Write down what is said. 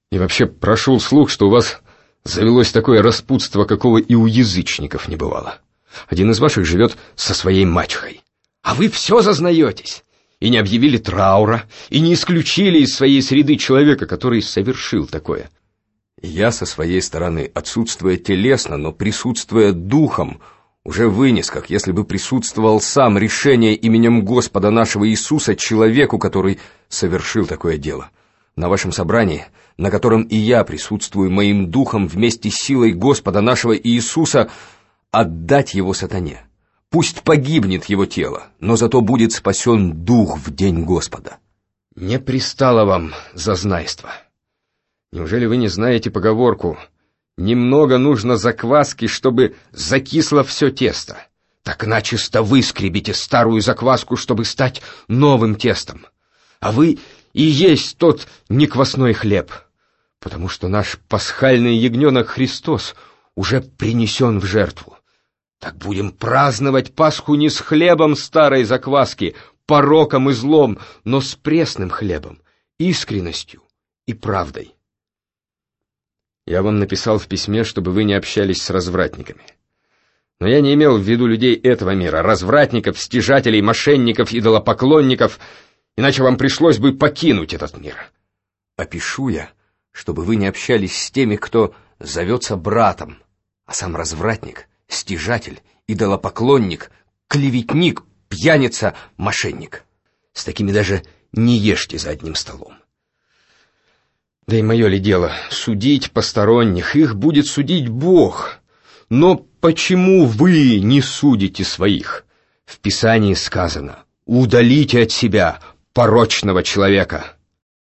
И вообще прошел слух, что у вас завелось такое распутство, какого и у язычников не бывало. Один из ваших живет со своей мачехой. А вы все зазнаетесь. И не объявили траура, и не исключили из своей среды человека, который совершил такое. Я со своей стороны, отсутствуя телесно, но присутствуя духом, уже вынес, как если бы присутствовал сам, решение именем Господа нашего Иисуса человеку, который совершил такое дело. На вашем собрании, на котором и я присутствую моим духом вместе с силой Господа нашего Иисуса, отдать его сатане. Пусть погибнет его тело, но зато будет спасен дух в день Господа. Не пристало вам зазнайство. Неужели вы не знаете поговорку: немного нужно закваски, чтобы закисло все тесто? Так начисто выскребите старую закваску, чтобы стать новым тестом. А вы и есть тот неквасной хлеб, потому что наш пасхальный ягненок Христос уже принесен в жертву. Так будем праздновать Пасху не с хлебом старой закваски, пороком и злом, но с пресным хлебом, искренностью и правдой. Я вам написал в письме, чтобы вы не общались с развратниками. Но я не имел в виду людей этого мира, развратников, стяжателей, мошенников, идолопоклонников, иначе вам пришлось бы покинуть этот мир. А пишу я, чтобы вы не общались с теми, кто зовется братом, а сам развратник, стяжатель, идолопоклонник, клеветник, пьяница, мошенник. С такими даже не ешьте за одним столом. Да и мое ли дело судить посторонних, их будет судить Бог. Но почему вы не судите своих? В Писании сказано: удалите от себя порочного человека.